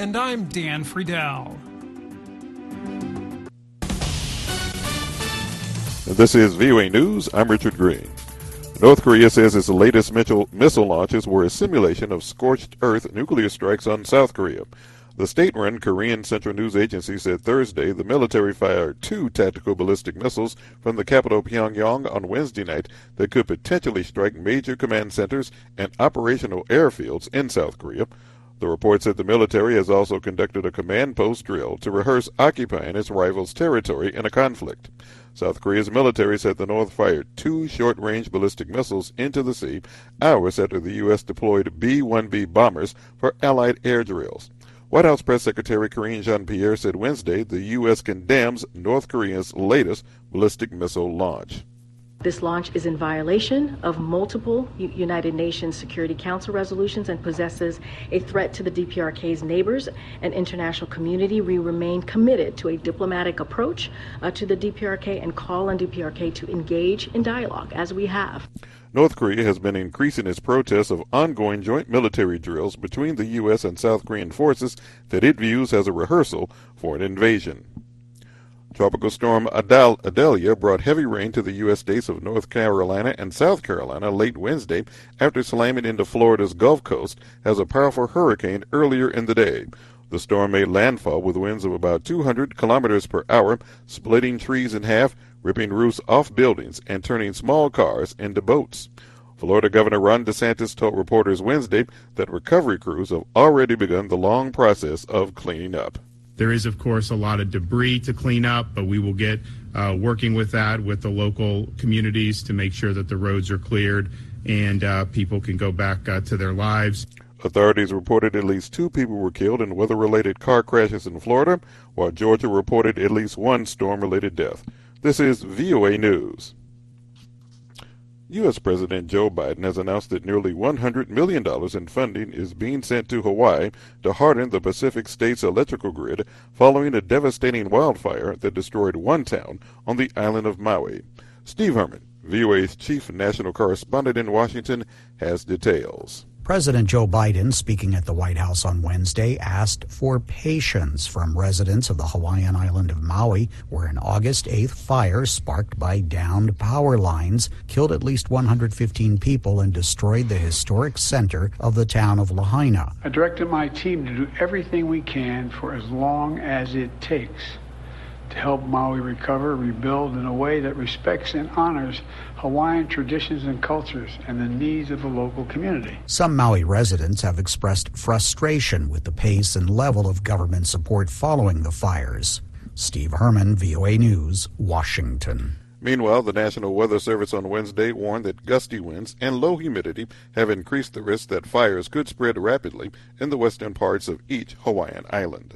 And I'm Dan Friedel. This is VOA News. I'm Richard Green. North Korea says its latest missile launches were a simulation of scorched earth nuclear strikes on South Korea. The state-run Korean Central News Agency said Thursday the military fired 2 tactical ballistic missiles from the capital Pyongyang on Wednesday night that could potentially strike major command centers and operational airfields in South Korea. The report said the military has also conducted a command post drill to rehearse occupying its rival's territory in a conflict. South Korea's military said the North fired 2 short-range ballistic missiles into the sea hours after the U.S. deployed B-1B bombers for Allied air drills. White House Press Secretary Karine Jean-Pierre said Wednesday the U.S. condemns North Korea's latest ballistic missile launch. This launch is in violation of multiple United Nations Security Council resolutions and possesses a threat to the DPRK's neighbors and international community. We remain committed to a diplomatic approach to the DPRK and call on DPRK to engage in dialogue, as we have. North Korea has been increasing its protests of ongoing joint military drills between the U.S. and South Korean forces that it views as a rehearsal for an invasion. Tropical storm Idalia brought heavy rain to the U.S. states of North Carolina and South Carolina late Wednesday after slamming into Florida's Gulf Coast as a powerful hurricane earlier in the day. The storm made landfall with winds of about 200 kilometers per hour, splitting trees in half, ripping roofs off buildings, and turning small cars into boats. Florida Governor Ron DeSantis told reporters Wednesday that recovery crews have already begun the long process of cleaning up. There is, of course, a lot of debris to clean up, but we will get working with that with the local communities to make sure that the roads are cleared and people can go back to their lives. Authorities reported at least 2 people were killed in weather-related car crashes in Florida, while Georgia reported at least 1 storm-related death. This is VOA News. U.S. President Joe Biden has announced that nearly $100 million in funding is being sent to Hawaii to harden the Pacific state's electrical grid following a devastating wildfire that destroyed one town on the island of Maui. Steve Herman, VOA's chief national correspondent in Washington, has details. President Joe Biden, speaking at the White House on Wednesday, asked for patience from residents of the Hawaiian island of Maui, where an August 8th fire sparked by downed power lines killed at least 115 people and destroyed the historic center of the town of Lahaina. I directed my team to do everything we can for as long as it takes to help Maui recover, rebuild in a way that respects and honors Hawaiian traditions and cultures and the needs of the local community. Some Maui residents have expressed frustration with the pace and level of government support following the fires. Steve Herman, VOA News, Washington. Meanwhile, the National Weather Service on Wednesday warned that gusty winds and low humidity have increased the risk that fires could spread rapidly in the western parts of each Hawaiian island.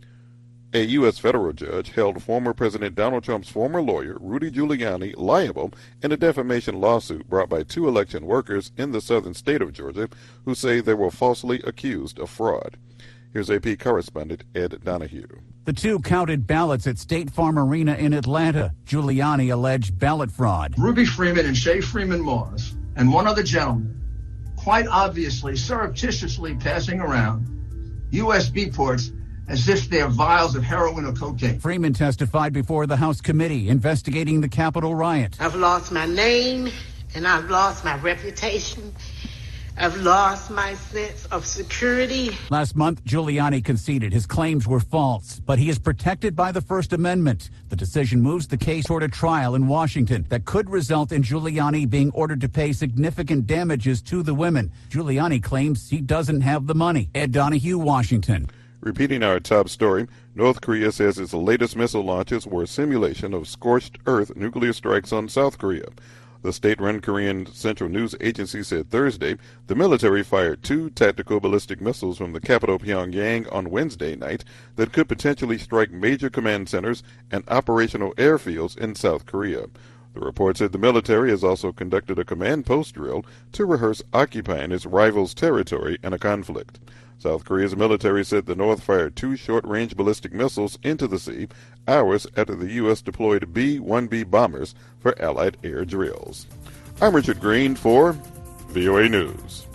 A U.S. federal judge held former President Donald Trump's former lawyer, Rudy Giuliani, liable in a defamation lawsuit brought by 2 election workers in the southern state of Georgia who say they were falsely accused of fraud. Here's AP correspondent Ed Donahue. The 2 counted ballots at State Farm Arena in Atlanta. Giuliani alleged ballot fraud. Ruby Freeman and Shay Freeman Morris and one other gentleman quite obviously surreptitiously passing around USB ports as if they're vials of heroin or cocaine. Freeman testified before the House committee investigating the Capitol riot. I've lost my name and I've lost my reputation. I've lost my sense of security. Last month, Giuliani conceded his claims were false, but he is protected by the First Amendment. The decision moves the case toward a trial in Washington that could result in Giuliani being ordered to pay significant damages to the women. Giuliani claims he doesn't have the money. Ed Donahue, Washington. Repeating our top story, North Korea says its latest missile launches were a simulation of scorched earth nuclear strikes on South Korea. The state-run Korean Central News Agency said Thursday the military fired 2 tactical ballistic missiles from the capital Pyongyang on Wednesday night that could potentially strike major command centers and operational airfields in South Korea. The report said the military has also conducted a command post drill to rehearse occupying its rival's territory in a conflict. South Korea's military said the North fired 2 short-range ballistic missiles into the sea hours after the U.S. deployed B-1B bombers for Allied air drills. I'm Richard Green for VOA News.